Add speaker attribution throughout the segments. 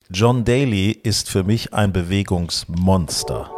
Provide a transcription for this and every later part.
Speaker 1: John Daly ist für mich ein Bewegungsmonster.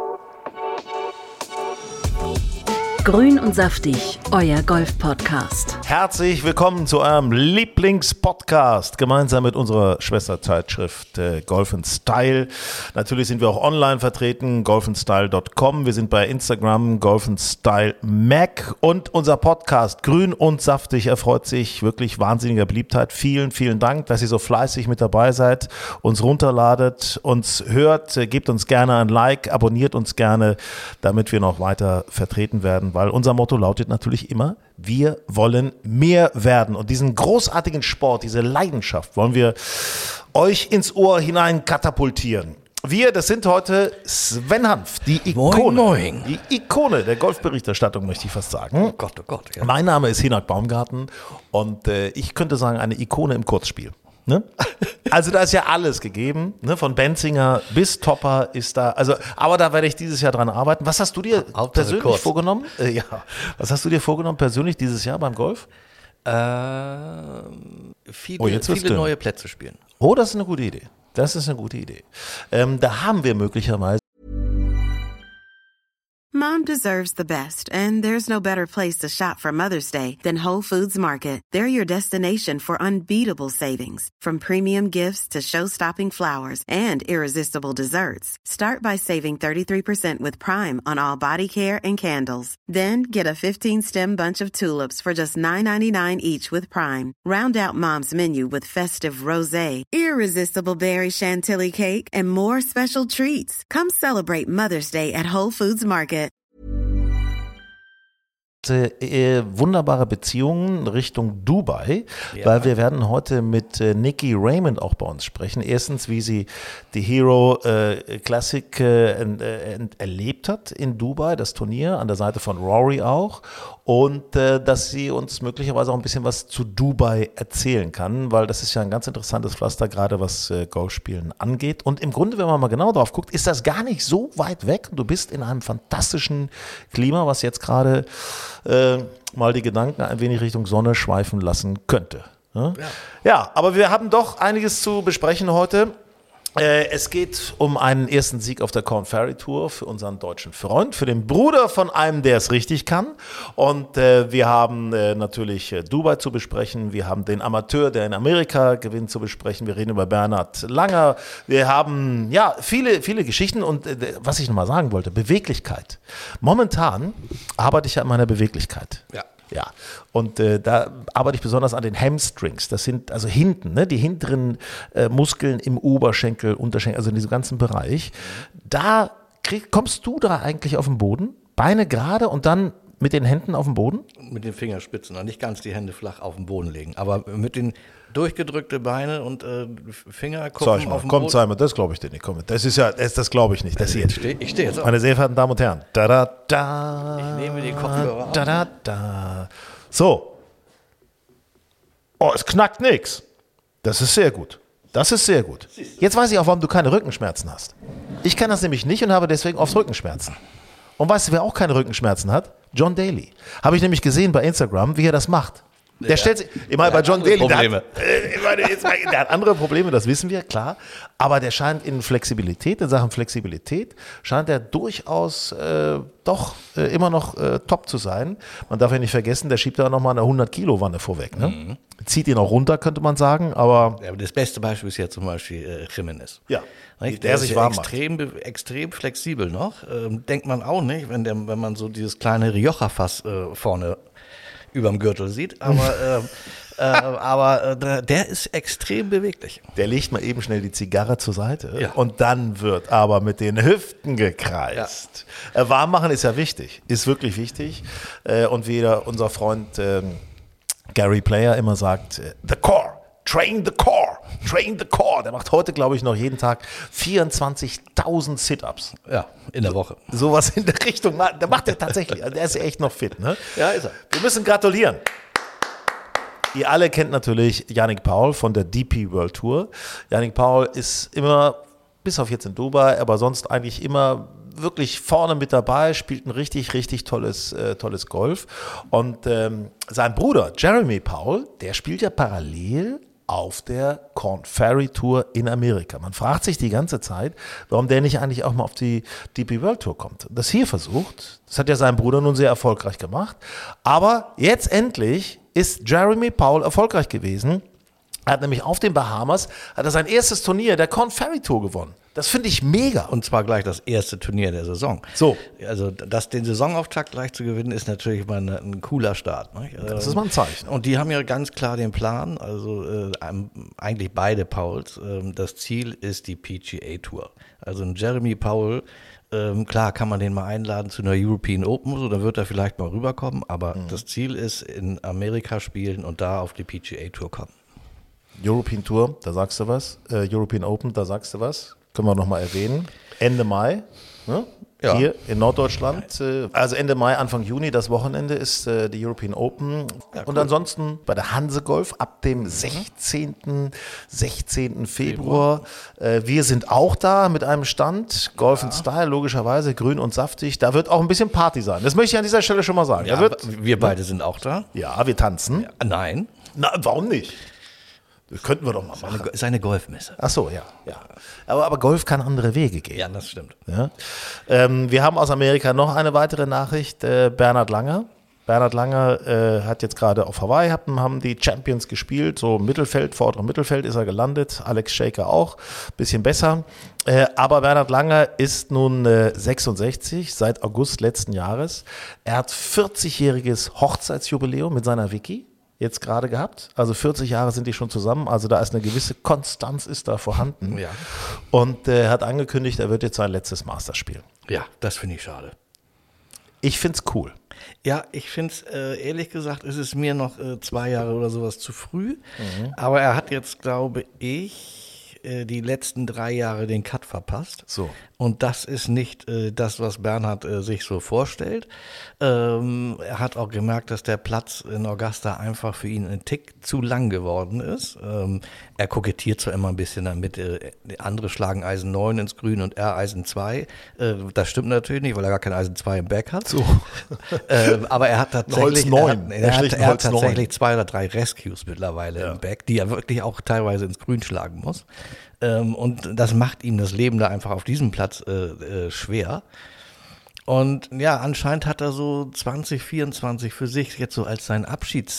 Speaker 2: Grün und saftig, euer Golf-Podcast.
Speaker 1: Herzlich willkommen zu eurem Lieblingspodcast, gemeinsam mit unserer Schwesterzeitschrift Golf & Style. Natürlich sind wir auch online vertreten, golfandstyle.com. Wir sind bei Instagram, Golf & Style Mac. Und unser Podcast Grün und saftig erfreut sich wirklich wahnsinniger Beliebtheit. Vielen, vielen Dank, dass ihr so fleißig mit dabei seid, uns runterladet, uns hört. Gebt uns gerne ein Like, abonniert uns gerne, damit wir noch weiter vertreten werden. Weil unser Motto lautet natürlich immer, wir wollen mehr werden. Und diesen großartigen Sport, diese Leidenschaft wollen wir euch ins Ohr hinein katapultieren. Wir, das sind heute Sven Hanf, die Ikone,
Speaker 3: moin, moin.
Speaker 1: Die Ikone der Golfberichterstattung, möchte ich fast sagen.
Speaker 3: Oh Gott. Ja.
Speaker 1: Mein Name ist Hinak Baumgarten und ich könnte sagen, eine Ikone im Kurzspiel. Ne? Also da ist ja alles gegeben, ne? Von Benzinger bis Topper ist da, also, aber da werde ich dieses Jahr dran arbeiten. Was hast du dir persönlich vorgenommen? Was hast du dir vorgenommen persönlich dieses Jahr beim Golf?
Speaker 3: Viele neue Plätze spielen.
Speaker 1: Oh, das ist eine gute Idee. Da haben wir möglicherweise.
Speaker 4: Mom deserves the best, and there's no better place to shop for Mother's Day than Whole Foods Market. They're your destination for unbeatable savings, from premium gifts to show-stopping flowers and irresistible desserts. Start by saving 33% with Prime on all body care and candles. Then get a 15-stem bunch of tulips for just $9.99 each with Prime. Round out Mom's menu with festive rosé, irresistible berry chantilly cake, and more special treats. Come celebrate Mother's Day at Whole Foods Market.
Speaker 1: Wunderbare Beziehungen Richtung Dubai, weil wir werden heute mit Nikki Raymond auch bei uns sprechen. Erstens, wie sie die Hero Classic erlebt hat in Dubai, das Turnier, an der Seite von Rory auch. Und dass sie uns möglicherweise auch ein bisschen was zu Dubai erzählen kann, weil das ist ja ein ganz interessantes Pflaster, gerade was Golfspielen angeht. Und im Grunde, wenn man mal genau drauf guckt, ist das gar nicht so weit weg. Du bist in einem fantastischen Klima, was jetzt gerade mal die Gedanken ein wenig Richtung Sonne schweifen lassen könnte. Ja, aber wir haben doch einiges zu besprechen heute. Es geht um einen ersten Sieg auf der Korn Ferry Tour für unseren deutschen Freund, für den Bruder von einem, der es richtig kann. Und wir haben natürlich Dubai zu besprechen. Wir haben den Amateur, der in Amerika gewinnt, zu besprechen. Wir reden über Bernhard Langer. Wir haben viele Geschichten. Und was ich nochmal sagen wollte, Beweglichkeit. Momentan arbeite ich ja an meiner Beweglichkeit. Ja, und da arbeite ich besonders an den Hamstrings. Das sind also hinten, ne, die hinteren Muskeln im Oberschenkel, Unterschenkel, also in diesem ganzen Bereich. Da kommst du da eigentlich auf den Boden, Beine gerade und dann mit den Händen auf den Boden?
Speaker 3: Mit den Fingerspitzen, nicht ganz die Hände flach auf den Boden legen, aber mit den durchgedrückte Beine und Finger gucken auf den Boden.
Speaker 1: Simon, das glaube ich dir nicht. Das glaube ich nicht. Das hier.
Speaker 3: Ich stehe jetzt auch.
Speaker 1: Meine sehr verehrten Damen und Herren.
Speaker 3: Ich nehme die Kopfhörer auf.
Speaker 1: So. Oh, es knackt nichts. Das ist sehr gut. Jetzt weiß ich auch, warum du keine Rückenschmerzen hast. Ich kann das nämlich nicht und habe deswegen oft Rückenschmerzen. Und weißt du, wer auch keine Rückenschmerzen hat? John Daly. Habe ich nämlich gesehen bei Instagram, wie er das macht. Der stellt sich, immer bei John Daly, der hat andere Probleme, das wissen wir, klar, aber der scheint in Sachen Flexibilität, scheint er durchaus immer noch top zu sein. Man darf ja nicht vergessen, der schiebt da nochmal eine 100-Kilo-Wanne vorweg, ne? Mhm. Zieht ihn auch runter, könnte man sagen, aber...
Speaker 3: Ja, aber das beste Beispiel ist ja zum Beispiel Jimenez.
Speaker 1: Ja,
Speaker 3: der sich warm macht. Extrem flexibel noch, denkt man auch nicht, wenn man so dieses kleine Rioja-Fass vorne überm Gürtel sieht, aber der ist extrem beweglich.
Speaker 1: Der legt mal eben schnell die Zigarre zur Seite und dann wird aber mit den Hüften gekreist. Ja. Warm machen ist ja wichtig, ist wirklich wichtig. Und wie unser Freund Gary Player immer sagt, the core. Train the core. Der macht heute, glaube ich, noch jeden Tag 24.000 Sit-Ups.
Speaker 3: Ja, in der Woche.
Speaker 1: Sowas in der Richtung. Der macht er tatsächlich. Also der ist echt noch fit, ne?
Speaker 3: Ja, ist er.
Speaker 1: Wir müssen gratulieren. Ihr alle kennt natürlich Yannick Paul von der DP World Tour. Yannick Paul ist immer, bis auf jetzt in Dubai, aber sonst eigentlich immer wirklich vorne mit dabei, spielt ein richtig, richtig tolles Golf. Und sein Bruder Jeremy Paul, der spielt ja parallel auf der Korn Ferry Tour in Amerika. Man fragt sich die ganze Zeit, warum der nicht eigentlich auch mal auf die DP World Tour kommt. Das hier versucht, das hat ja sein Bruder nun sehr erfolgreich gemacht, aber jetzt endlich ist Jeremy Powell erfolgreich gewesen. Er hat nämlich auf den Bahamas sein erstes Turnier der Korn Ferry Tour gewonnen. Das finde ich mega.
Speaker 3: Und zwar gleich das erste Turnier der Saison.
Speaker 1: So.
Speaker 3: Also den Saisonauftakt gleich zu gewinnen, ist natürlich mal ein cooler Start. Ne?
Speaker 1: Das ist mal ein Zeichen.
Speaker 3: Und die haben ja ganz klar den Plan, also eigentlich beide Powells. Das Ziel ist die PGA Tour. Also ein Jeremy Powell, klar kann man den mal einladen zu einer European Open, so, dann wird er vielleicht mal rüberkommen. Aber das Ziel ist, in Amerika spielen und da auf die PGA Tour kommen.
Speaker 1: European Tour, da sagst du was. European Open, da sagst du was. Können wir nochmal erwähnen. Ende Mai, ne?
Speaker 3: Ja.
Speaker 1: Hier in Norddeutschland. Also Ende Mai, Anfang Juni, das Wochenende ist die European Open. Ja, cool. Und ansonsten bei der Hanse Golf ab dem 16. Februar. Wir sind auch da mit einem Stand. Golf in Style, logischerweise, grün und saftig. Da wird auch ein bisschen Party sein. Das möchte ich an dieser Stelle schon mal sagen.
Speaker 3: Ja, wir beide sind auch da.
Speaker 1: Ja, wir tanzen.
Speaker 3: Ja, nein.
Speaker 1: Na, warum nicht? Das könnten wir doch mal machen.
Speaker 3: Ist eine Golfmesse.
Speaker 1: Ach so, ja. Aber Golf kann andere Wege gehen.
Speaker 3: Ja, das stimmt.
Speaker 1: Ja. Wir haben aus Amerika noch eine weitere Nachricht. Bernhard Langer. Bernhard Langer hat jetzt gerade auf Hawaii, haben die Champions gespielt. So Mittelfeld, vorderem Mittelfeld ist er gelandet. Alex Shaker auch. Bisschen besser. Aber Bernhard Langer ist nun 66, seit August letzten Jahres. Er hat 40-jähriges Hochzeitsjubiläum mit seiner Vicky jetzt gerade gehabt. Also 40 Jahre sind die schon zusammen. Also da ist eine gewisse Konstanz ist da vorhanden.
Speaker 3: Ja.
Speaker 1: Und er hat angekündigt, er wird jetzt sein letztes Masters spielen.
Speaker 3: Ja, das finde ich schade.
Speaker 1: Ich finde es cool.
Speaker 3: Ja, ich finde es, ehrlich gesagt, ist es mir noch 2 Jahre oder sowas zu früh. Aber er hat jetzt, glaube ich, die letzten 3 Jahre den Cut verpasst.
Speaker 1: So.
Speaker 3: Und das ist nicht das, was Bernhard sich so vorstellt. Er hat auch gemerkt, dass der Platz in Augusta einfach für ihn ein Tick zu lang geworden ist. Er kokettiert zwar immer ein bisschen damit, andere schlagen Eisen 9 ins Grün und er Eisen 2. Das stimmt natürlich nicht, weil er gar kein Eisen 2 im Back hat.
Speaker 1: So.
Speaker 3: Aber er hat tatsächlich,
Speaker 1: er
Speaker 3: hat tatsächlich 2 oder 3 Rescues mittlerweile im Back, die er wirklich auch teilweise ins Grün schlagen muss. Und das macht ihm das Leben da einfach auf diesem Platz schwer. Und ja, anscheinend hat er so 2024 für sich jetzt so als sein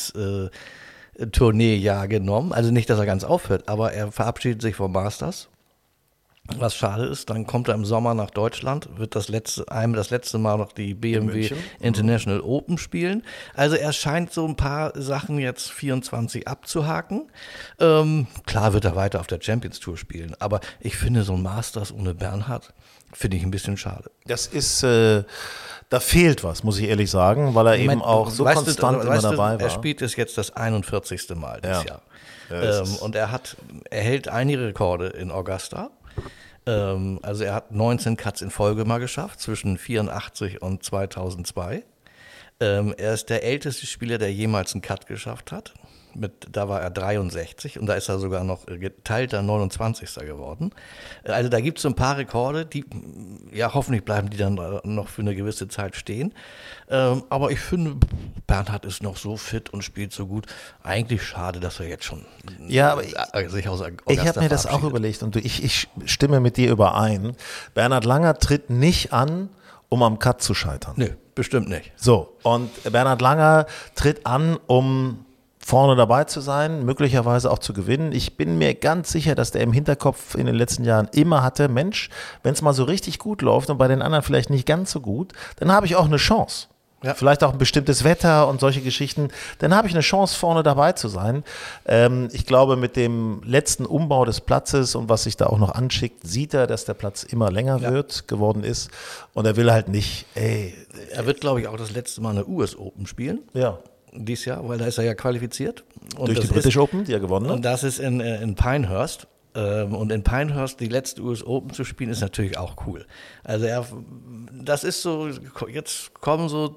Speaker 3: Abschiedstourneejahr genommen. Also nicht, dass er ganz aufhört, aber er verabschiedet sich vom Masters. Was schade ist, dann kommt er im Sommer nach Deutschland, wird das letzte Mal noch die BMW International Open spielen. Also er scheint so ein paar Sachen jetzt 24 abzuhaken. Klar wird er weiter auf der Champions Tour spielen, aber ich finde so ein Masters ohne Bernhard, finde ich ein bisschen schade.
Speaker 1: Das ist, da fehlt was, muss ich ehrlich sagen, weil er eben auch so konstant immer dabei war.
Speaker 3: Er spielt es jetzt das 41. Mal dieses Jahr. Und er hält einige Rekorde in Augusta. Also er hat 19 Cuts in Folge mal geschafft, zwischen 84 und 2002. Er ist der älteste Spieler, der jemals einen Cut geschafft hat. Da war er 63 und da ist er sogar noch geteilter 29. geworden. Also da gibt es so ein paar Rekorde, die, ja, hoffentlich bleiben die dann noch für eine gewisse Zeit stehen. Aber ich finde, Bernhard ist noch so fit und spielt so gut. Eigentlich schade, dass er jetzt schon sich aus Augusta
Speaker 1: ich habe mir das auch überlegt und ich stimme mit dir überein. Bernhard Langer tritt nicht an, um am Cut zu scheitern.
Speaker 3: Nö, bestimmt nicht.
Speaker 1: So, und Bernhard Langer tritt an, um vorne dabei zu sein, möglicherweise auch zu gewinnen. Ich bin mir ganz sicher, dass der im Hinterkopf in den letzten Jahren immer hatte, Mensch, wenn es mal so richtig gut läuft und bei den anderen vielleicht nicht ganz so gut, dann habe ich auch eine Chance. Ja. Vielleicht auch ein bestimmtes Wetter und solche Geschichten. Dann habe ich eine Chance, vorne dabei zu sein. Ich glaube, mit dem letzten Umbau des Platzes und was sich da auch noch anschickt, sieht er, dass der Platz immer länger geworden ist. Und er will halt nicht,
Speaker 3: Er wird, glaube ich, auch das letzte Mal eine US Open spielen.
Speaker 1: Ja.
Speaker 3: Dieses Jahr, weil da ist er ja qualifiziert. Und
Speaker 1: durch die British Open, die er gewonnen hat.
Speaker 3: Und das ist in Pinehurst. Und in Pinehurst die letzte US Open zu spielen, ist natürlich auch cool. Also das ist so, jetzt kommen so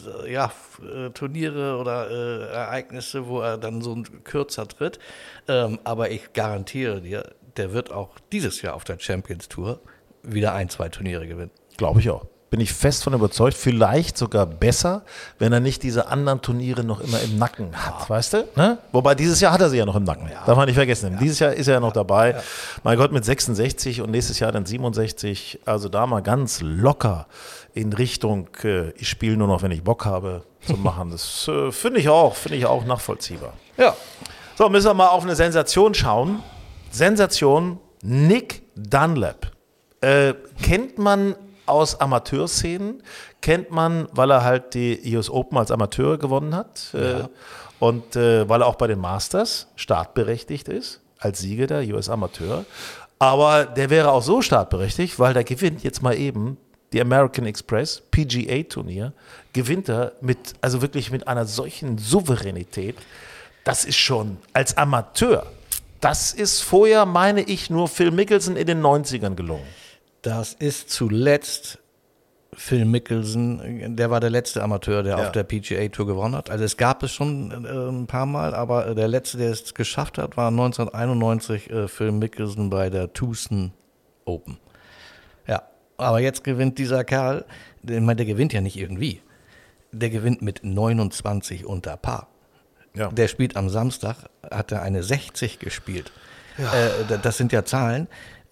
Speaker 3: Turniere oder Ereignisse, wo er dann so kürzer tritt. Aber ich garantiere dir, der wird auch dieses Jahr auf der Champions Tour wieder 1-2 Turniere gewinnen.
Speaker 1: Glaube ich auch. bin ich fest von überzeugt, vielleicht sogar besser, wenn er nicht diese anderen Turniere noch immer im Nacken hat, weißt du? Ne? Wobei dieses Jahr hat er sie ja noch im Nacken, darf man nicht vergessen. Dieses Jahr ist er ja noch dabei. Ja. Mein Gott, mit 66 und nächstes Jahr dann 67, also da mal ganz locker in Richtung, ich spiele nur noch, wenn ich Bock habe, zu machen. Das finde ich auch nachvollziehbar.
Speaker 3: Ja.
Speaker 1: So, müssen wir mal auf eine Sensation schauen. Sensation, Nick Dunlap. Kennt man aus Amateurszenen, kennt man, weil er halt die US Open als Amateur gewonnen hat und weil er auch bei den Masters startberechtigt ist, als Sieger der US Amateur. Aber der wäre auch so startberechtigt, weil der gewinnt jetzt mal eben die American Express PGA Turnier, gewinnt er wirklich mit einer solchen Souveränität. Das ist schon als Amateur. Das ist vorher, meine ich, nur Phil Mickelson in den 90ern gelungen.
Speaker 3: Das ist zuletzt Phil Mickelson, der war der letzte Amateur, der auf der PGA Tour gewonnen hat. Also es gab es schon ein paar Mal, aber der letzte, der es geschafft hat, war 1991 Phil Mickelson bei der Tucson Open. Ja, aber jetzt gewinnt dieser Kerl, der gewinnt ja nicht irgendwie. Der gewinnt mit 29 unter Par. Ja. Der spielt am Samstag, hat er eine 60 gespielt. Ja. Das sind ja Zahlen.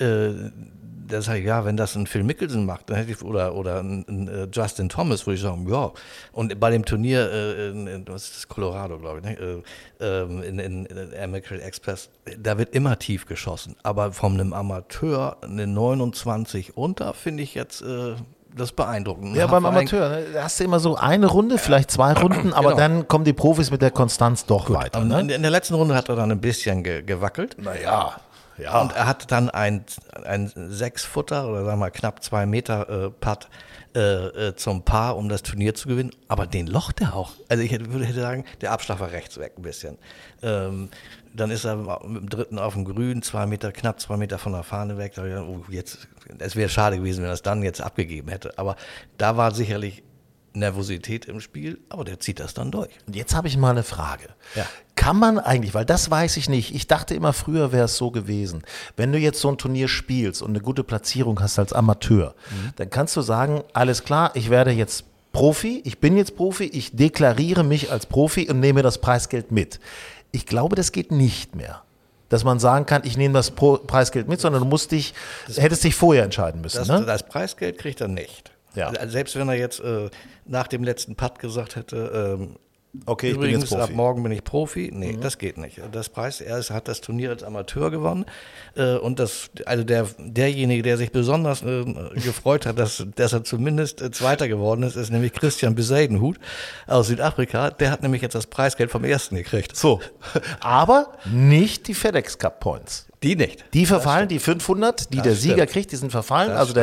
Speaker 3: Da sage ich, wenn das ein Phil Mickelson macht, dann hätte ich, oder ein Justin Thomas, würde ich sagen, ja. Und bei dem Turnier, was ist das, Colorado, glaube ich, ne? in American Express, da wird immer tief geschossen. Aber von einem Amateur eine 29 unter, finde ich jetzt das ist beeindruckend.
Speaker 1: Ja, beim Amateur, ne? Da hast du immer so eine Runde, vielleicht 2 Runden, aber dann kommen die Profis mit der Konstanz doch weiter. Ne?
Speaker 3: In der letzten Runde hat er dann ein bisschen gewackelt.
Speaker 1: Naja.
Speaker 3: Ja. Und er hatte dann ein 6-Footer oder sagen wir mal knapp 2 Meter Putt zum Paar, um das Turnier zu gewinnen. Aber den locht er auch. Also ich hätte sagen, der Abschlag war rechts weg ein bisschen. Dann ist er mit dem dritten auf dem Grün, knapp 2 Meter von der Fahne weg. Da dachte ich, jetzt, es wäre schade gewesen, wenn er es dann jetzt abgegeben hätte. Aber da war sicherlich Nervosität im Spiel, aber der zieht das dann durch.
Speaker 1: Und jetzt habe ich mal eine Frage. Ja. Kann man eigentlich, weil das weiß ich nicht, ich dachte immer früher wäre es so gewesen, wenn du jetzt so ein Turnier spielst und eine gute Platzierung hast als Amateur, dann kannst du sagen, alles klar, ich werde jetzt Profi, ich bin jetzt Profi, ich deklariere mich als Profi und nehme das Preisgeld mit. Ich glaube, das geht nicht mehr. Dass man sagen kann, ich nehme das Preisgeld mit, sondern du hättest dich vorher entscheiden müssen.
Speaker 3: Das Preisgeld kriegt er nicht. Ja. Also selbst wenn er jetzt nach dem letzten Putt gesagt hätte,
Speaker 1: okay, ich
Speaker 3: übrigens,
Speaker 1: bin jetzt Profi.
Speaker 3: Ab morgen bin ich Profi. Nee, das geht nicht. Er hat das Turnier als Amateur gewonnen. Und derjenige, der sich besonders gefreut hat, dass er zumindest Zweiter geworden ist nämlich Christian Bezuidenhout aus Südafrika. Der hat nämlich jetzt das Preisgeld vom Ersten gekriegt.
Speaker 1: So, aber nicht die FedEx Cup Points.
Speaker 3: Die nicht.
Speaker 1: Die verfallen, die 500, die der Sieger kriegt, die sind verfallen. Also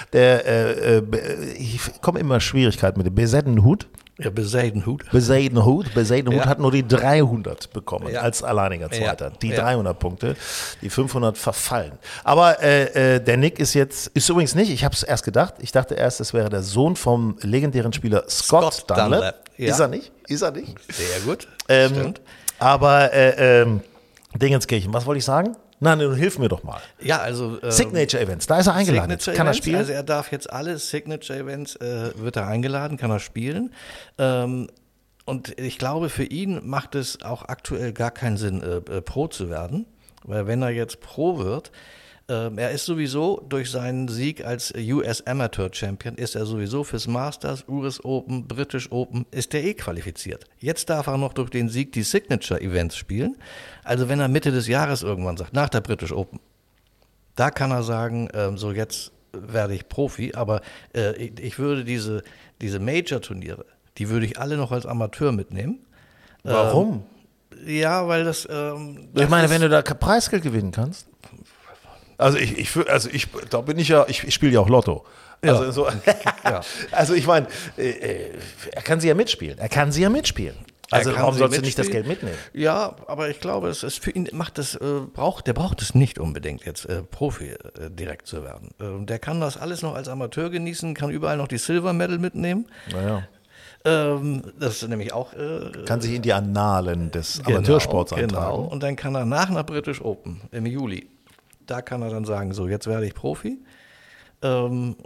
Speaker 1: ich komme immer Schwierigkeiten mit dem Bezuidenhout.
Speaker 3: Ja, Bezuidenhout
Speaker 1: hat nur die 300 bekommen als alleiniger Zweiter. Die 300 Punkte, die 500 verfallen. Aber der Nick ist übrigens nicht, ich habe es erst gedacht, ich dachte erst, es wäre der Sohn vom legendären Spieler Scott Dunlap. Ja. Ist er nicht?
Speaker 3: Sehr gut,
Speaker 1: stimmt. Aber Dingenskirchen, was wollte ich sagen? Nein, hilf mir doch mal.
Speaker 3: Ja, also
Speaker 1: Signature Events, da ist er eingeladen. Kann er spielen?
Speaker 3: Also er darf jetzt alle Signature Events, wird er eingeladen, kann er spielen. Und ich glaube, für ihn macht es auch aktuell gar keinen Sinn, Pro zu werden. Weil wenn er jetzt Pro wird, er ist sowieso durch seinen Sieg als US Amateur Champion, ist er sowieso fürs Masters, US Open, British Open, ist er qualifiziert. Jetzt darf er noch durch den Sieg die Signature Events spielen. Also wenn er Mitte des Jahres irgendwann sagt, nach der British Open, da kann er sagen, so jetzt werde ich Profi, aber ich würde diese Major-Turniere, die würde ich alle noch als Amateur mitnehmen.
Speaker 1: Warum?
Speaker 3: Ja, weil das
Speaker 1: ich meine, wenn du da Preisgeld gewinnen kannst. Also ich spiele ja auch Lotto. Also, also ich meine, er kann sie ja mitspielen. Also warum sollst du nicht das Geld mitnehmen?
Speaker 3: Ja, aber ich glaube, es ist für ihn der braucht es nicht unbedingt jetzt Profi direkt zu werden. Der kann das alles noch als Amateur genießen, kann überall noch die Silver Medal mitnehmen.
Speaker 1: Naja.
Speaker 3: Das ist nämlich auch
Speaker 1: kann sich in die Annalen des Amateursports eintragen.
Speaker 3: Genau. Und dann kann er nach einer British Open im Juli, da kann er dann sagen, so jetzt werde ich Profi.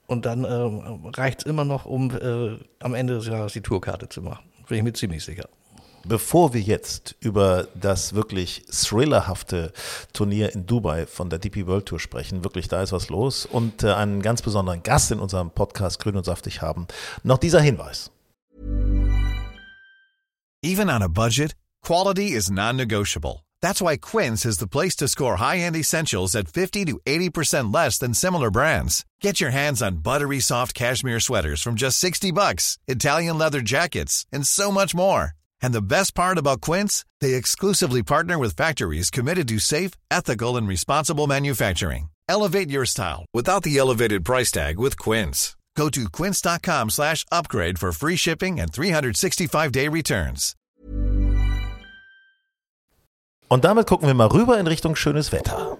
Speaker 3: Und dann reicht es immer noch, um am Ende des Jahres die Tourkarte zu machen. Bin ich mir ziemlich sicher.
Speaker 1: Bevor wir jetzt über das wirklich thrillerhafte Turnier in Dubai von der DP World Tour sprechen, wirklich, da ist was los und einen ganz besonderen Gast in unserem Podcast Grün und Saftig haben, noch dieser Hinweis.
Speaker 5: Even on a budget, quality is non-negotiable. That's why Quince is the place to score high-end essentials at 50 to 80% less than similar brands. Get your hands on buttery soft cashmere sweaters from just $60, Italian leather jackets, and so much more. And the best part about Quince, they exclusively partner with factories committed to safe, ethical, and responsible manufacturing. Elevate your style without the elevated price tag with Quince. Go to quince.com/upgrade for free shipping and 365-day returns.
Speaker 1: Und damit gucken wir mal rüber in Richtung schönes Wetter.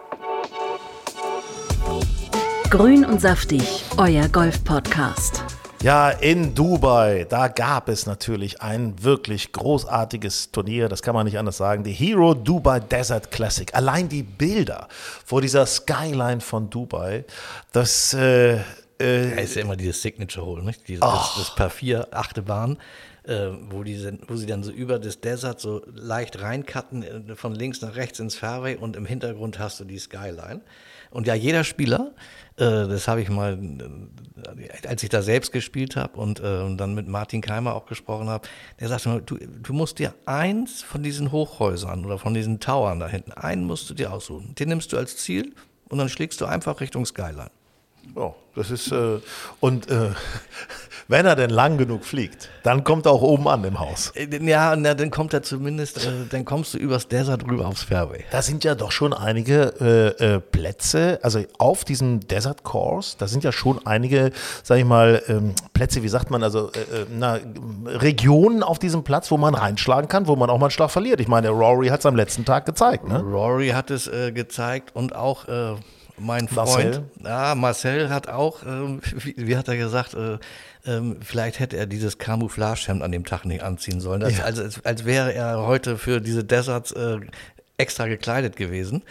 Speaker 2: Grün und Saftig, euer Golf-Podcast.
Speaker 1: Ja, in Dubai, da gab es natürlich ein wirklich großartiges Turnier, das kann man nicht anders sagen, die Hero Dubai Desert Classic. Allein die Bilder vor dieser Skyline von Dubai, das
Speaker 3: ist ja immer dieses Signature Hole, nicht? Das Par 4, 8. Bahn, wo sie dann so über das Desert so leicht reincutten, von links nach rechts ins Fairway und im Hintergrund hast du die Skyline. Und ja, jeder Spieler, das habe ich mal, als ich da selbst gespielt habe und dann mit Martin Keimer auch gesprochen habe, der sagte mir, du musst dir eins von diesen Hochhäusern oder von diesen Towern da hinten, einen musst du dir aussuchen. Den nimmst du als Ziel und dann schlägst du einfach Richtung Skyline.
Speaker 1: Oh, das ist, wenn er denn lang genug fliegt, dann kommt er auch oben an im Haus.
Speaker 3: Ja, dann kommt er zumindest, dann kommst du übers Desert rüber aufs Fairway.
Speaker 1: Da sind ja doch schon einige Plätze, also auf diesem Desert Course, da sind ja schon einige, sag ich mal, Plätze, wie sagt man, also Regionen auf diesem Platz, wo man reinschlagen kann, wo man auch mal einen Schlag verliert. Ich meine, der Rory hat es am letzten Tag gezeigt, ne?
Speaker 3: Rory hat es gezeigt und auch mein Freund, Marcel hat auch, wie hat er gesagt, vielleicht hätte er dieses Camouflagehemd an dem Tag nicht anziehen sollen. Das, also als wäre er heute für diese Deserts extra gekleidet gewesen.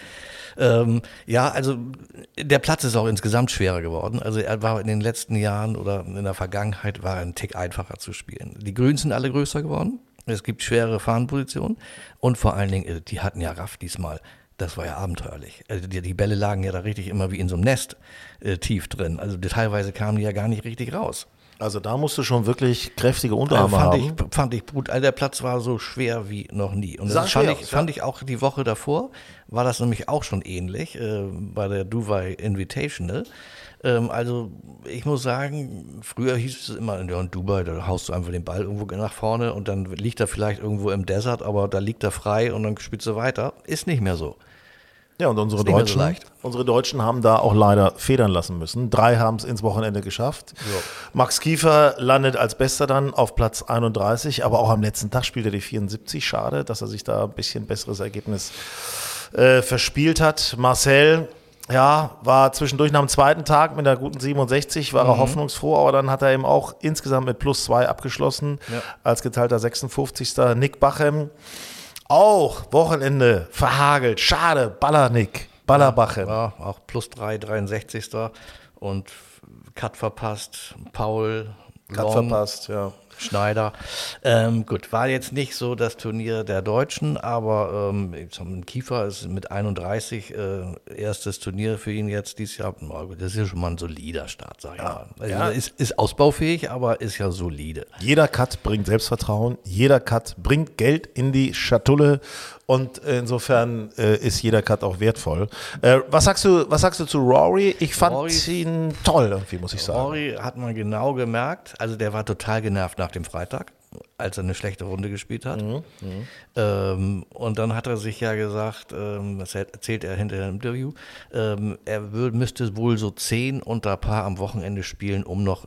Speaker 3: Also der Platz ist auch insgesamt schwerer geworden. Also er war in den letzten Jahren oder in der Vergangenheit war er ein Tick einfacher zu spielen. Die Grüns sind alle größer geworden. Es gibt schwere Fahnenpositionen und vor allen Dingen, die hatten ja Raff diesmal. Das war ja abenteuerlich. Also die Bälle lagen ja da richtig immer wie in so einem Nest tief drin. Also teilweise kamen die ja gar nicht richtig raus.
Speaker 1: Also da musst du schon wirklich kräftige Unterarme haben.
Speaker 3: Fand ich brutal. Also der Platz war so schwer wie noch nie. Und das fand ich auch die Woche davor, war das nämlich auch schon ähnlich bei der Dubai Invitational. Also ich muss sagen, früher hieß es immer, in Dubai, da haust du einfach den Ball irgendwo nach vorne und dann liegt er vielleicht irgendwo im Desert, aber da liegt er frei und dann spielst du weiter. Ist nicht mehr so.
Speaker 1: Ja, und unsere Deutschen haben da auch leider federn lassen müssen. 3 haben es ins Wochenende geschafft. Ja. Max Kiefer landet als Bester dann auf Platz 31, aber auch am letzten Tag spielt er die 74. Schade, dass er sich da ein bisschen besseres Ergebnis verspielt hat. Marcel, ja, war zwischendurch nach dem zweiten Tag mit einer guten 67, war er hoffnungsfroh, aber dann hat er eben auch insgesamt mit +2 abgeschlossen, als geteilter 56. Nick Bachem. Auch Wochenende verhagelt. Schade, Ballerbachem.
Speaker 3: Ja, auch +3, 63. Und Cut verpasst. Paul,
Speaker 1: Cut verpasst, ja.
Speaker 3: Schneider. Gut, war jetzt nicht so das Turnier der Deutschen, aber Kiefer ist mit 31 erstes Turnier für ihn jetzt dieses Jahr. Das ist ja schon mal ein solider Start, sag ich mal. Also ist ausbaufähig, aber ist ja solide.
Speaker 1: Jeder Cut bringt Selbstvertrauen, jeder Cut bringt Geld in die Schatulle und insofern ist jeder Cut auch wertvoll. Was sagst du zu Rory? Ich fand ihn toll, irgendwie, muss ich sagen.
Speaker 3: Rory hat man genau gemerkt, also der war total genervt nach dem Freitag, als er eine schlechte Runde gespielt hat. Und dann hat er sich ja gesagt, das erzählt er hinterher im Interview, er müsste wohl so 10 unter Par am Wochenende spielen, um noch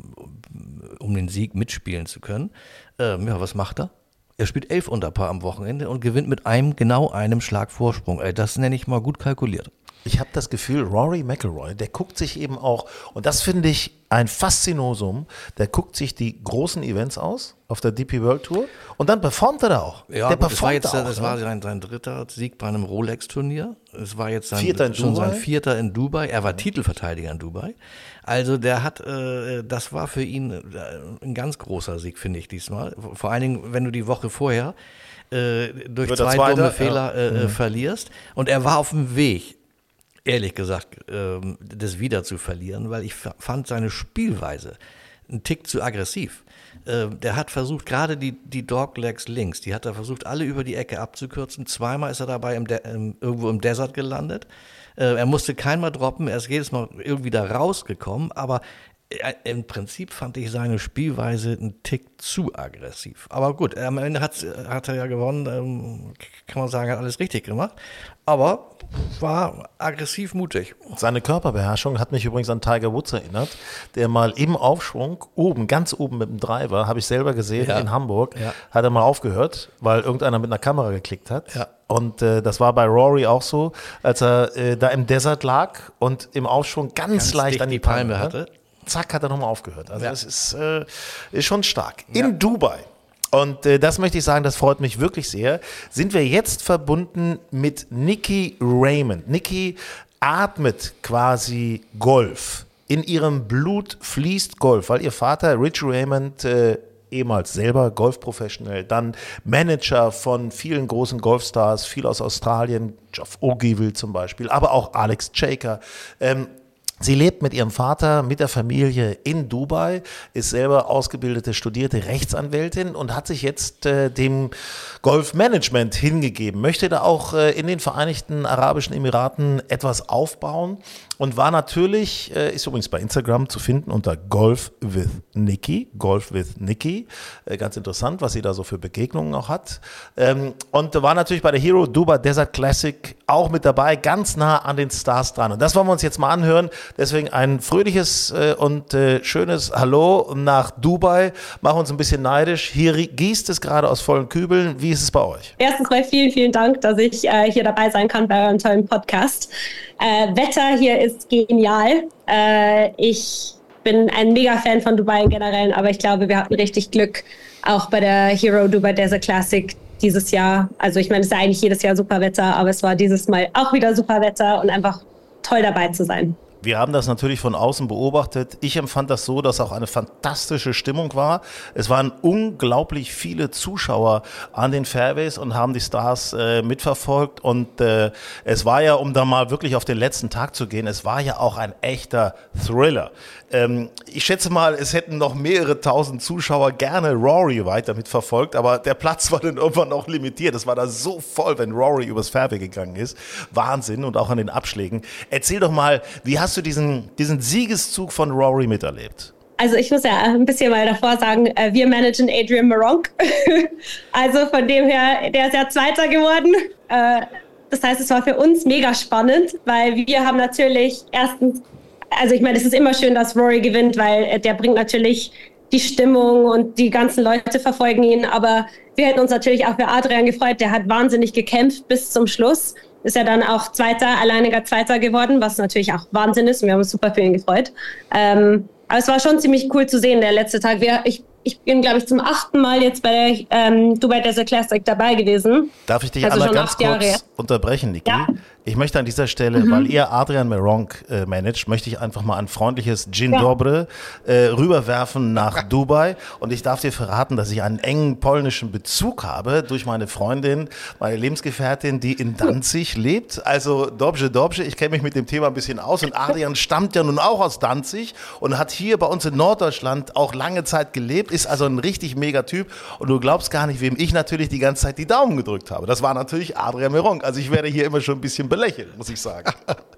Speaker 3: um den Sieg mitspielen zu können. Was macht er? Er spielt 11 unter Par am Wochenende und gewinnt mit genau einem Schlag Vorsprung. Das nenne ich mal gut kalkuliert.
Speaker 1: Ich habe das Gefühl, Rory McIlroy, der guckt sich eben auch, und das finde ich ein Faszinosum. Der guckt sich die großen Events aus auf der DP World Tour und dann performt er da auch.
Speaker 3: Ja, das war sein dritter Sieg bei einem Rolex-Turnier. Es war jetzt sein vierter in Dubai. Er war Titelverteidiger in Dubai. Also der hat, das war für ihn ein ganz großer Sieg, finde ich diesmal. Vor allen Dingen, wenn du die Woche vorher durch 2 dumme Fehler verlierst. Und er war auf dem Weg, ehrlich gesagt, das wieder zu verlieren, weil ich fand seine Spielweise einen Tick zu aggressiv. Der hat versucht, gerade die Doglegs links, die hat er versucht, alle über die Ecke abzukürzen. 2-mal ist er dabei irgendwo im Desert gelandet. Er musste keinmal droppen, er ist jedes Mal irgendwie da rausgekommen, aber im Prinzip fand ich seine Spielweise einen Tick zu aggressiv. Aber gut, am Ende hat er ja gewonnen, kann man sagen, hat alles richtig gemacht. Aber war aggressiv mutig.
Speaker 1: Seine Körperbeherrschung hat mich übrigens an Tiger Woods erinnert, der mal im Aufschwung, ganz oben mit dem Driver, habe ich selber gesehen in Hamburg, hat er mal aufgehört, weil irgendeiner mit einer Kamera geklickt hat. Ja. Und das war bei Rory auch so, als er da im Desert lag und im Aufschwung ganz leicht an die Palme hatte. Zack, hat er nochmal aufgehört. Also das ist schon stark. In Dubai, und das möchte ich sagen, das freut mich wirklich sehr, sind wir jetzt verbunden mit Nikki Raymond. Nikki atmet quasi Golf. In ihrem Blut fließt Golf, weil ihr Vater Richie Raymond ehemals selber Golfprofessional, dann Manager von vielen großen Golfstars, viel aus Australien, Geoff Ogilvy zum Beispiel, aber auch Alex Cejka. Sie lebt mit ihrem Vater, mit der Familie in Dubai, ist selber ausgebildete, studierte Rechtsanwältin und hat sich jetzt dem Golfmanagement hingegeben, möchte da auch in den Vereinigten Arabischen Emiraten etwas aufbauen und war natürlich, ist übrigens bei Instagram zu finden unter Golf with Nikki, ganz interessant, was sie da so für Begegnungen auch hat, und war natürlich bei der Hero Dubai Desert Classic auch mit dabei, ganz nah an den Stars dran und das wollen wir uns jetzt mal anhören. Deswegen ein fröhliches und schönes Hallo nach Dubai. Machen uns ein bisschen neidisch. Hier gießt es gerade aus vollen Kübeln. Wie ist es bei euch?
Speaker 6: Erstens mal vielen, vielen Dank, dass ich hier dabei sein kann bei eurem tollen Podcast. Wetter hier ist genial. Ich bin ein Mega-Fan von Dubai im Generellen, aber ich glaube, wir hatten richtig Glück, auch bei der Hero Dubai Desert Classic dieses Jahr. Also ich meine, es ist ja eigentlich jedes Jahr super Wetter, aber es war dieses Mal auch wieder super Wetter und einfach toll dabei zu sein.
Speaker 1: Wir haben das natürlich von außen beobachtet. Ich empfand das so, dass auch eine fantastische Stimmung war. Es waren unglaublich viele Zuschauer an den Fairways und haben die Stars mitverfolgt. Und es war ja, um da mal wirklich auf den letzten Tag zu gehen, es war ja auch ein echter Thriller. Ich schätze mal, es hätten noch mehrere tausend Zuschauer gerne Rory weiter mitverfolgt, aber der Platz war dann irgendwann auch limitiert. Es war da so voll, wenn Rory übers Fairway gegangen ist. Wahnsinn, und auch an den Abschlägen. Erzähl doch mal, wie hast du diesen Siegeszug von Rory miterlebt?
Speaker 6: Also ich muss ja ein bisschen mal davor sagen, wir managen Adrian Meronk. Also von dem her, der ist ja Zweiter geworden. Das heißt, es war für uns mega spannend, weil wir haben natürlich erstens, also ich meine, es ist immer schön, dass Rory gewinnt, weil der bringt natürlich die Stimmung und die ganzen Leute verfolgen ihn. Aber wir hätten uns natürlich auch für Adrian gefreut. Der hat wahnsinnig gekämpft bis zum Schluss. Ist ja dann auch alleiniger Zweiter geworden, was natürlich auch Wahnsinn ist. Und wir haben uns super für ihn gefreut. Aber es war schon ziemlich cool zu sehen, der letzte Tag. Ich bin, glaube ich, zum 8. Mal jetzt bei der Dubai Desert Classic dabei gewesen.
Speaker 1: Darf ich dich einmal ganz kurz unterbrechen, Niki? Ja. Ich möchte an dieser Stelle, weil ihr Adrian Meronk managt, möchte ich einfach mal ein freundliches Dzień dobry rüberwerfen nach Dubai. Und ich darf dir verraten, dass ich einen engen polnischen Bezug habe durch meine Freundin, meine Lebensgefährtin, die in Danzig lebt. Also dobrze, ich kenne mich mit dem Thema ein bisschen aus. Und Adrian stammt ja nun auch aus Danzig und hat hier bei uns in Norddeutschland auch lange Zeit gelebt, ist also ein richtig mega Typ. Und du glaubst gar nicht, wem ich natürlich die ganze Zeit die Daumen gedrückt habe. Das war natürlich Adrian Meronk. Also ich werde hier immer schon ein bisschen belächelt, muss ich sagen.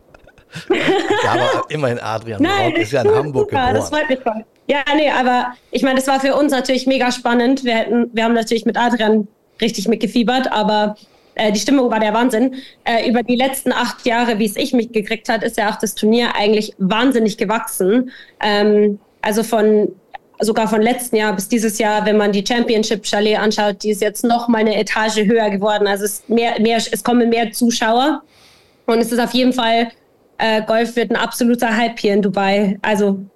Speaker 3: Ja, aber immerhin Adrian Meronk ist ja in Hamburg geboren.
Speaker 6: Das freut mich voll. Ja, nee, aber ich meine, das war für uns natürlich mega spannend. Wir haben natürlich mit Adrian richtig mitgefiebert, aber die Stimmung war der Wahnsinn. Über die letzten 8 Jahre, wie es ich mitgekriegt habe, ist ja auch das Turnier eigentlich wahnsinnig gewachsen. Also sogar von letzten Jahr bis dieses Jahr, wenn man die Championship Chalet anschaut, die ist jetzt noch mal eine Etage höher geworden. Also es kommen mehr Zuschauer. Und es ist auf jeden Fall, Golf wird ein absoluter Hype hier in Dubai. Also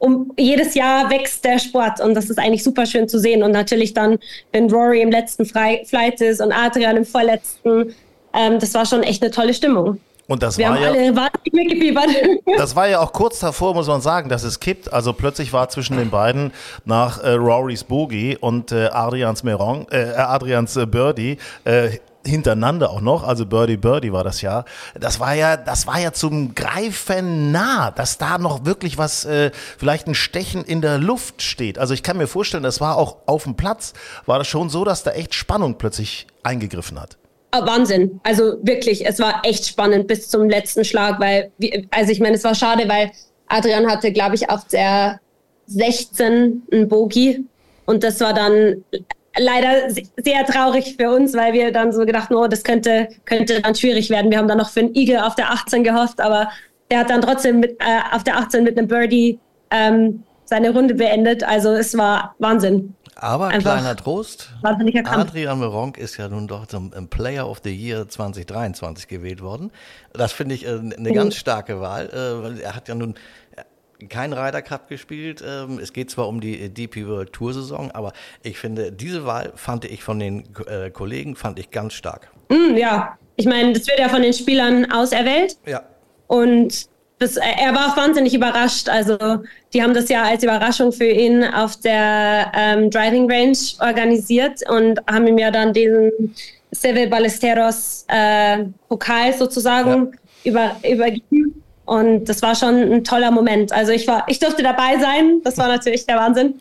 Speaker 6: jedes Jahr wächst der Sport und das ist eigentlich super schön zu sehen. Und natürlich dann, wenn Rory im letzten Flight ist und Adrian im vorletzten, das war schon echt eine tolle Stimmung.
Speaker 1: Und das
Speaker 6: Wir
Speaker 1: war
Speaker 6: haben
Speaker 1: ja,
Speaker 6: alle wahnsinnig mitgefiebert.
Speaker 1: das war ja auch kurz davor, muss man sagen, dass es kippt. Also plötzlich war zwischen den beiden nach Rorys Bogey und Adrians Birdie hintereinander auch noch, also Birdie war das ja. Das war ja zum Greifen nah, dass da noch wirklich was, vielleicht ein Stechen in der Luft steht. Also ich kann mir vorstellen, das war auch auf dem Platz, war das schon so, dass da echt Spannung plötzlich eingegriffen hat.
Speaker 6: Wahnsinn, also wirklich, es war echt spannend bis zum letzten Schlag, weil, ich meine, es war schade, weil Adrian hatte, glaube ich, auf der 16 einen Bogey und das war dann leider sehr traurig für uns, weil wir dann so gedacht, oh, das könnte dann schwierig werden. Wir haben dann noch für einen Eagle auf der 18 gehofft, aber der hat dann trotzdem auf der 18 mit einem Birdie seine Runde beendet, also es war Wahnsinn.
Speaker 3: Aber
Speaker 6: Einfach
Speaker 3: kleiner Trost, Adrian Meronk ist ja nun doch zum Player of the Year 2023 gewählt worden. Das finde ich eine ganz starke Wahl, weil er hat ja nun keinen Ryder Cup gespielt. Es geht zwar um die DP World Tour Saison, aber ich finde, diese Wahl fand ich von den Kollegen ganz stark.
Speaker 6: Ja, ich meine, das wird ja von den Spielern auserwählt.
Speaker 3: Ja.
Speaker 6: Und er war auch wahnsinnig überrascht. Also die haben das ja als Überraschung für ihn auf der Driving Range organisiert und haben ihm ja dann diesen Seve Ballesteros Pokal sozusagen übergeben. Und das war schon ein toller Moment. Also ich durfte dabei sein. Das war natürlich der Wahnsinn.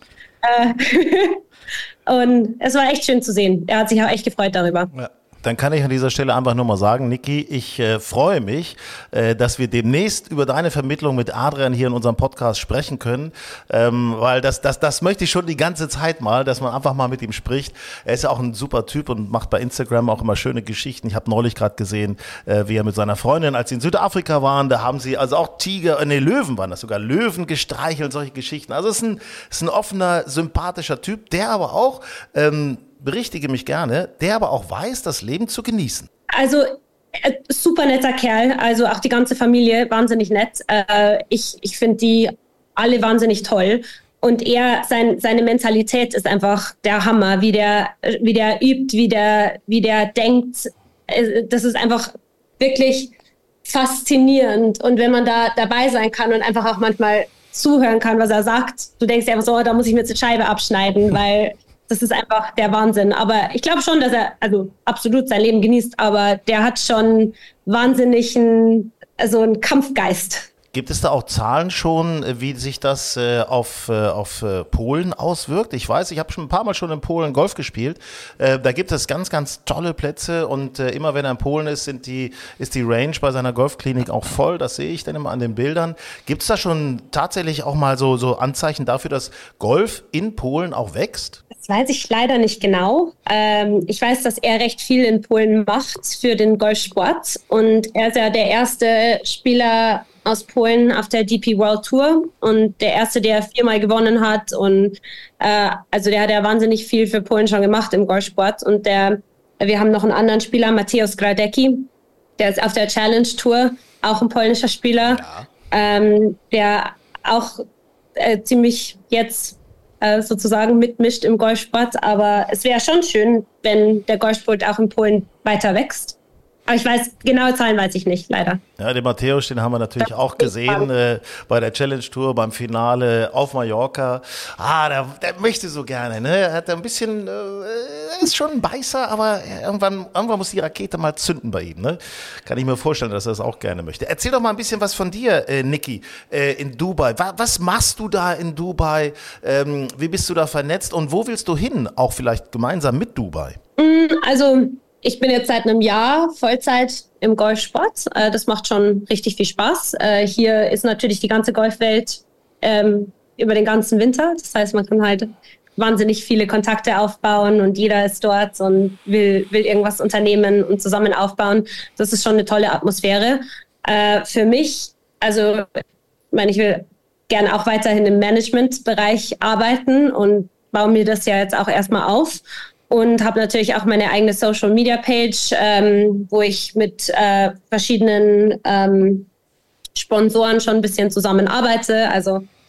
Speaker 6: Und es war echt schön zu sehen. Er hat sich auch echt gefreut darüber.
Speaker 1: Ja. Dann kann ich an dieser Stelle einfach nur mal sagen, Niki, ich freue mich, dass wir demnächst über deine Vermittlung mit Adrian hier in unserem Podcast sprechen können, weil das möchte ich schon die ganze Zeit mal, dass man einfach mal mit ihm spricht. Er ist ja auch ein super Typ und macht bei Instagram auch immer schöne Geschichten. Ich habe neulich gerade gesehen, wie er mit seiner Freundin, als sie in Südafrika waren, da haben sie also auch Löwen waren das sogar, Löwen gestreichelt, solche Geschichten. Also es ist ein offener, sympathischer Typ, der aber auch berichtige mich gerne, der aber auch weiß, das Leben zu genießen.
Speaker 6: Also super netter Kerl, also auch die ganze Familie, wahnsinnig nett. Ich finde die alle wahnsinnig toll. Und seine Mentalität ist einfach der Hammer, wie der übt, wie der denkt. Das ist einfach wirklich faszinierend. Und wenn man da dabei sein kann und einfach auch manchmal zuhören kann, was er sagt, du denkst dir einfach so, da muss ich mir jetzt eine Scheibe abschneiden, weil das ist einfach der Wahnsinn. Aber ich glaube schon, dass er also absolut sein Leben genießt, aber der hat schon einen Kampfgeist.
Speaker 1: Gibt es da auch Zahlen schon, wie sich das auf Polen auswirkt? Ich weiß, ich habe schon ein paar Mal schon in Polen Golf gespielt. Da gibt es ganz, ganz tolle Plätze und immer wenn er in Polen ist, ist die Range bei seiner Golfklinik auch voll. Das sehe ich dann immer an den Bildern. Gibt es da schon tatsächlich auch mal so Anzeichen dafür, dass Golf in Polen auch wächst?
Speaker 6: Das weiß ich leider nicht genau. Ich weiß, dass er recht viel in Polen macht für den Golfsport und er ist ja der erste Spieler aus Polen auf der DP World Tour und der erste, der 4-mal gewonnen hat und also der hat ja wahnsinnig viel für Polen schon gemacht im Golfsport und wir haben noch einen anderen Spieler, Mateusz Gradecki, der ist auf der Challenge Tour, auch ein polnischer Spieler, der auch ziemlich jetzt sozusagen mitmischt im Golfsport, aber es wäre schon schön, wenn der Golfsport auch in Polen weiter wächst. Aber genaue Zahlen weiß ich nicht, leider.
Speaker 1: Ja, den Mateusz, den haben wir natürlich auch gesehen bei der Challenge Tour, beim Finale auf Mallorca. Der möchte so gerne, ne? Er hat ein bisschen, ist schon ein Beißer, aber irgendwann muss die Rakete mal zünden bei ihm, ne? Kann ich mir vorstellen, dass er das auch gerne möchte. Erzähl doch mal ein bisschen was von dir, Niki, in Dubai. Was machst du da in Dubai? Wie bist du da vernetzt und wo willst du hin? Auch vielleicht gemeinsam mit Dubai?
Speaker 6: Also ich bin jetzt seit einem Jahr Vollzeit im Golfsport. Das macht schon richtig viel Spaß. Hier ist natürlich die ganze Golfwelt über den ganzen Winter. Das heißt, man kann halt wahnsinnig viele Kontakte aufbauen und jeder ist dort und will irgendwas unternehmen und zusammen aufbauen. Das ist schon eine tolle Atmosphäre. Für mich, also ich will gerne auch weiterhin im Managementbereich arbeiten und baue mir das ja jetzt auch erstmal auf. Und habe natürlich auch meine eigene Social-Media-Page, wo ich mit verschiedenen Sponsoren schon ein bisschen zusammenarbeite. Also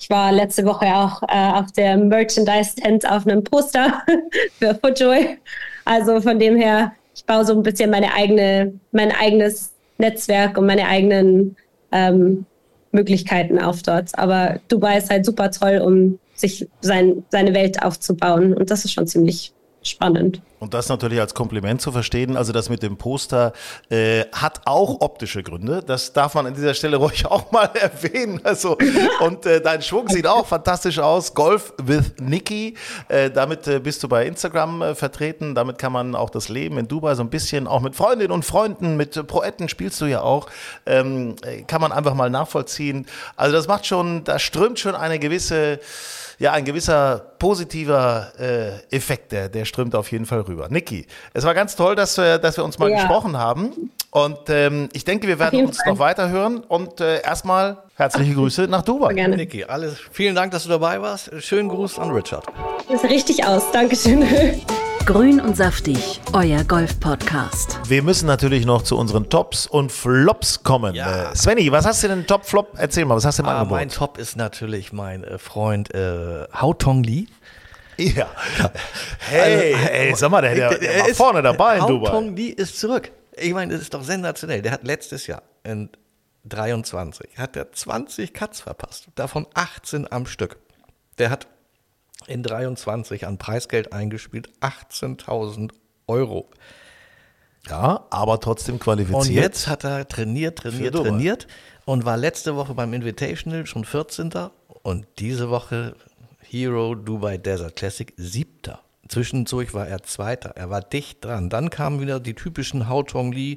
Speaker 6: Ich war letzte Woche auch auf der Merchandise-Tent auf einem Poster für FootJoy. Also von dem her, ich baue so ein bisschen mein eigenes Netzwerk und meine eigenen Möglichkeiten auf dort. Aber Dubai ist halt super toll, um sich seine Welt aufzubauen. Und das ist schon ziemlich spannend.
Speaker 1: Und das natürlich als Kompliment zu verstehen, also das mit dem Poster hat auch optische Gründe. Das darf man an dieser Stelle ruhig auch mal erwähnen. Also, und dein Schwung sieht auch fantastisch aus. Golf with Nikki. Damit bist du bei Instagram vertreten. Damit kann man auch das Leben in Dubai so ein bisschen, auch mit Freundinnen und Freunden, mit Proetten spielst du ja auch, kann man einfach mal nachvollziehen. Also das macht schon, da strömt schon ein gewisser positiver Effekt, der strömt auf jeden Fall rüber. Nikki, es war ganz toll, dass wir uns mal gesprochen haben und ich denke, wir werden uns noch weiter hören und erstmal herzliche Grüße nach Dubai.
Speaker 6: Gerne.
Speaker 3: Nikki, vielen Dank, dass du dabei warst. Schönen Gruß an Richard.
Speaker 6: Das sieht richtig aus, Dankeschön.
Speaker 2: Grün und saftig, euer Golf-Podcast.
Speaker 1: Wir müssen natürlich noch zu unseren Tops und Flops kommen.
Speaker 3: Ja.
Speaker 1: Svenny, was hast du denn Top, Flop? Erzähl mal, was hast du im Angebot?
Speaker 3: Mein Top ist natürlich mein Freund Haotong Li.
Speaker 1: Ja. Hey, sag mal, der war vorne dabei in Dubai.
Speaker 3: Haotong Li ist zurück. Ich meine, das ist doch sensationell. Der hat letztes Jahr in 23 hat er 20 Cuts verpasst, davon 18 am Stück. Der hat in 23 an Preisgeld eingespielt, 18.000 €.
Speaker 1: Ja, aber trotzdem qualifiziert.
Speaker 3: Und jetzt hat er trainiert und war letzte Woche beim Invitational schon 14. Und diese Woche Hero Dubai Desert Classic 7. Zwischendurch war er 2. Er war dicht dran. Dann kamen wieder die typischen Haotong Li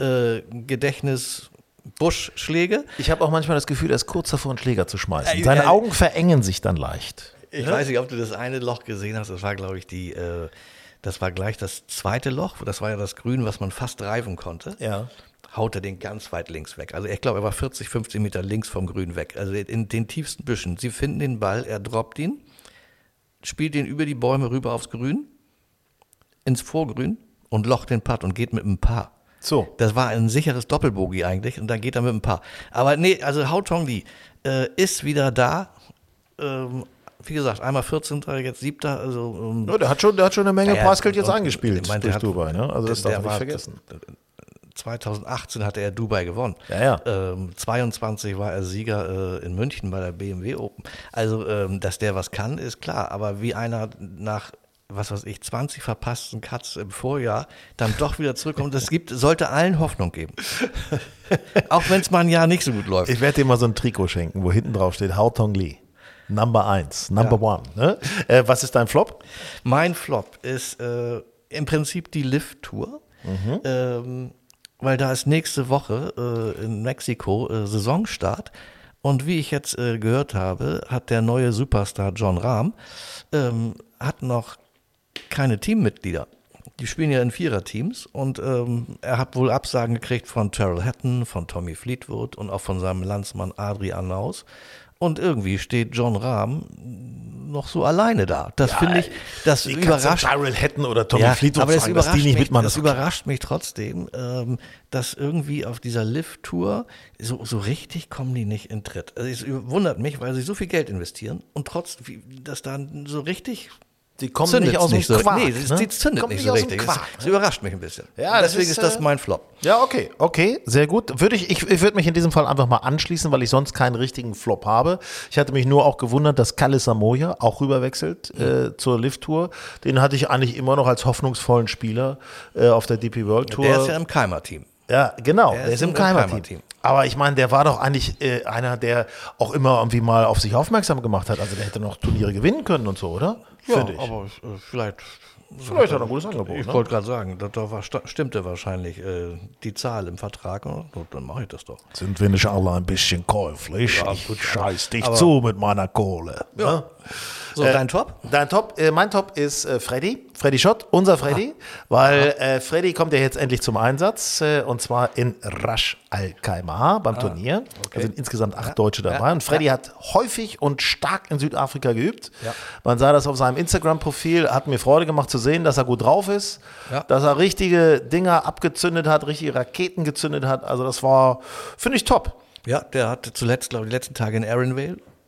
Speaker 3: Gedächtnis-Buschschläge.
Speaker 1: Ich habe auch manchmal das Gefühl, er ist kurz davor, einen Schläger zu schmeißen. Seine Augen verengen sich dann leicht.
Speaker 3: Ich weiß nicht, ob du das eine Loch gesehen hast. Das war, glaube ich, das war gleich das zweite Loch. Das war ja das Grün, was man fast reifen konnte.
Speaker 1: Ja.
Speaker 3: Haut er den ganz weit links weg. Also ich glaube, er war 40, 50 Meter links vom Grün weg. Also in den tiefsten Büschen. Sie finden den Ball, er droppt ihn, spielt ihn über die Bäume rüber aufs Grün, ins Vorgrün und locht den Putt und geht mit einem Paar.
Speaker 1: So.
Speaker 3: Das war ein sicheres Doppelbogey eigentlich und dann geht er mit einem Paar. Aber nee, also Haotong Li ist wieder da. Wie gesagt, einmal 14. jetzt 7. Also,
Speaker 1: ja, der hat schon eine Menge Preisgeld jetzt eingespielt
Speaker 3: durch
Speaker 1: Dubai. Ne? Also das darf man nicht vergessen.
Speaker 3: 2018 hatte er Dubai gewonnen.
Speaker 1: Ja.
Speaker 3: 22 war er Sieger in München bei der BMW Open. Also, dass der was kann, ist klar. Aber wie einer nach, 20 verpassten Cuts im Vorjahr dann doch wieder zurückkommt, sollte allen Hoffnung geben. Auch wenn es mal ein Jahr nicht so gut läuft.
Speaker 1: Ich werde dir mal so ein Trikot schenken, wo hinten drauf steht Haotong Li. Number 1, Number 1. Ne? Was ist dein Flop?
Speaker 3: Mein Flop ist im Prinzip die Lift-Tour. Weil da ist nächste Woche in Mexiko Saisonstart. Und wie ich jetzt gehört habe, hat der neue Superstar Jon Rahm hat noch keine Teammitglieder. Die spielen ja in Viererteams und er hat wohl Absagen gekriegt von Tyrrell Hatton, von Tommy Fleetwood und auch von seinem Landsmann Adrian Naus. Und irgendwie steht Jon Rahm noch so alleine da. Das finde ich, das überrascht.
Speaker 1: Tyrrell Hatton oder Tommy Fleetwood
Speaker 3: aber
Speaker 1: fragen, dass die nicht mitmachen.
Speaker 3: Das überrascht mich trotzdem, dass irgendwie auf dieser Lift-Tour so richtig kommen die nicht in Tritt. Also es wundert mich, weil sie so viel Geld investieren und trotzdem, dass dann so richtig.
Speaker 1: Die kommen nicht aus dem Quark.
Speaker 3: Nee, sie zündet nicht so richtig. Das überrascht mich ein bisschen.
Speaker 1: Ja,
Speaker 3: deswegen ist das mein Flop.
Speaker 1: Ja, okay, sehr gut. Ich würde mich in diesem Fall einfach mal anschließen, weil ich sonst keinen richtigen Flop habe. Ich hatte mich nur auch gewundert, dass Kalle Samoja auch rüberwechselt zur Lift-Tour. Den hatte ich eigentlich immer noch als hoffnungsvollen Spieler auf der DP World Tour.
Speaker 3: Der ist ja im Keimer-Team.
Speaker 1: Ja, genau, der ist im Keimer-Team. Aber ich meine, der war doch eigentlich einer, der auch immer irgendwie mal auf sich aufmerksam gemacht hat. Also der hätte noch Turniere gewinnen können und so, oder?
Speaker 3: Ja, aber vielleicht
Speaker 1: hat er ein gutes Angebot.
Speaker 3: Ich wollte gerade sagen, da stimmte wahrscheinlich die Zahl im Vertrag. Dann mache ich das doch.
Speaker 1: Sind wir nicht alle ein bisschen käuflich? Ich scheiß dich zu mit meiner Kohle. Ja. Ne?
Speaker 3: So, dein Top?
Speaker 1: Mein Top ist Freddy Schott, unser Freddy, weil Freddy kommt ja jetzt endlich zum Einsatz und zwar in Ras Al Khaimah beim Turnier. Okay. Da sind insgesamt 8 Deutsche dabei und Freddy hat häufig und stark in Südafrika geübt. Ja. Man sah das auf seinem Instagram-Profil, hat mir Freude gemacht zu sehen, dass er gut drauf ist, dass er richtige Dinger abgezündet hat, richtige Raketen gezündet hat. Also das war, finde ich, top.
Speaker 3: Ja, der hat zuletzt, glaube ich, die letzten Tage in Arendvale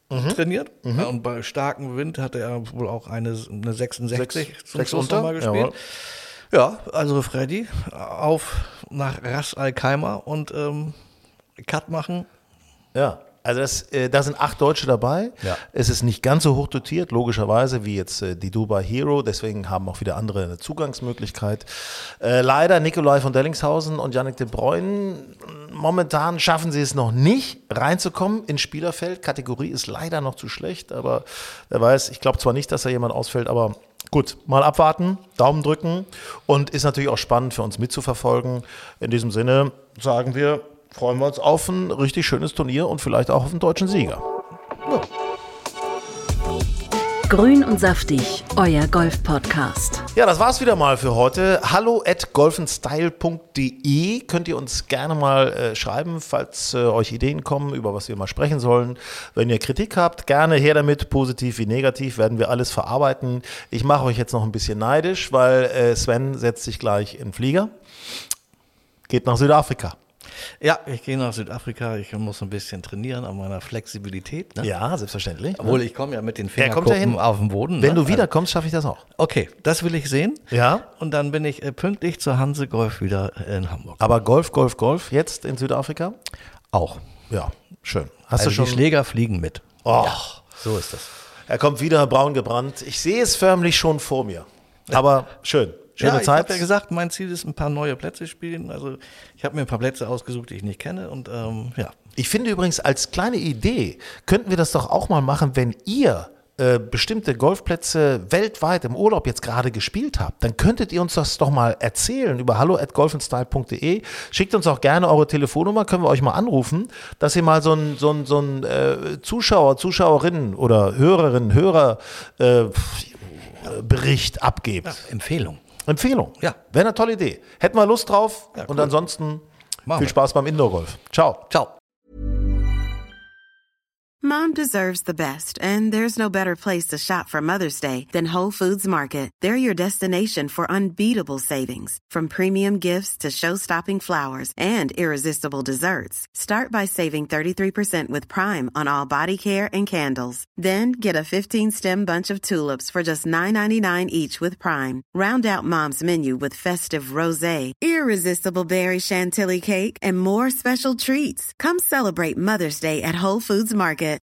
Speaker 3: trainiert. Und bei starkem Wind hatte er wohl auch eine 66 zum
Speaker 1: Sechs
Speaker 3: Schluss
Speaker 1: unter?
Speaker 3: nochmal gespielt. Ja, also Freddy, auf nach Ras Al Khaimah und Cut machen.
Speaker 1: Ja, also da sind 8 Deutsche dabei.
Speaker 3: Ja.
Speaker 1: Es ist nicht ganz so hoch dotiert, logischerweise, wie jetzt die Dubai Hero. Deswegen haben auch wieder andere eine Zugangsmöglichkeit. Leider Nikolai von Dellingshausen und Yannick de Bruyne, momentan schaffen sie es noch nicht, reinzukommen ins Spielerfeld. Kategorie ist leider noch zu schlecht, aber wer weiß, ich glaube zwar nicht, dass da jemand ausfällt, aber gut, mal abwarten, Daumen drücken und ist natürlich auch spannend für uns mitzuverfolgen. In diesem Sinne sagen wir, freuen wir uns auf ein richtig schönes Turnier und vielleicht auch auf einen deutschen Sieger. Ja.
Speaker 2: Grün und saftig, euer Golf-Podcast.
Speaker 1: Ja, das war's wieder mal für heute. hallo@golfandstyle.de könnt ihr uns gerne mal schreiben, falls euch Ideen kommen, über was wir mal sprechen sollen. Wenn ihr Kritik habt, gerne her damit, positiv wie negativ, werden wir alles verarbeiten. Ich mache euch jetzt noch ein bisschen neidisch, weil Sven setzt sich gleich in den Flieger, geht nach Südafrika.
Speaker 3: Ja, ich gehe nach Südafrika. Ich muss ein bisschen trainieren an meiner Flexibilität. Ne?
Speaker 1: Ja, selbstverständlich.
Speaker 3: Obwohl, ich komme ja mit den
Speaker 1: kommt ja hin.
Speaker 3: Fingerkuppen auf den Boden.
Speaker 1: Wenn
Speaker 3: ne?
Speaker 1: du wiederkommst, schaffe ich das auch.
Speaker 3: Okay, das will ich sehen.
Speaker 1: Ja.
Speaker 3: Und dann bin ich pünktlich zur Hanse Golf wieder in Hamburg.
Speaker 1: Aber Golf jetzt in Südafrika?
Speaker 3: Auch.
Speaker 1: Ja, schön. Hast
Speaker 3: Also
Speaker 1: du schon?
Speaker 3: die Schläger fliegen mit.
Speaker 1: Oh,
Speaker 3: Ja, so ist das.
Speaker 1: er kommt wieder braun gebrannt. Ich sehe es förmlich schon vor mir. Aber schön. Schöne
Speaker 3: Ja, ich
Speaker 1: Zeit.
Speaker 3: habe ja gesagt, mein Ziel ist, ein paar neue Plätze spielen. Also ich habe mir ein paar Plätze ausgesucht, die ich nicht kenne. Und ja.
Speaker 1: Ich finde übrigens, als kleine Idee könnten wir das doch auch mal machen, wenn ihr bestimmte Golfplätze weltweit im Urlaub jetzt gerade gespielt habt, dann könntet ihr uns das doch mal erzählen über hallo@golfandstyle.de. Schickt uns auch gerne eure Telefonnummer, können wir euch mal anrufen, dass ihr mal so ein Zuschauer, Zuschauerinnen oder Hörer Bericht abgebt.
Speaker 3: Ja, Empfehlung.
Speaker 1: Ja, wäre eine tolle Idee. Hätten wir Lust drauf
Speaker 3: Ja,
Speaker 1: und
Speaker 3: cool.
Speaker 1: ansonsten
Speaker 3: Machen
Speaker 1: viel
Speaker 3: wir.
Speaker 1: Spaß beim Indoor-Golf. Ciao.
Speaker 3: Ciao.
Speaker 4: Mom deserves the best, and there's no better place to shop for Mother's Day than Whole Foods Market. They're your destination for unbeatable savings, from premium gifts to show-stopping flowers and irresistible desserts. Start by saving 33% with Prime on all body care and candles. Then get a 15-stem bunch of tulips for just $9.99 each with Prime. Round out Mom's menu with festive rosé, irresistible berry chantilly cake, and more special treats. Come celebrate Mother's Day at Whole Foods Market.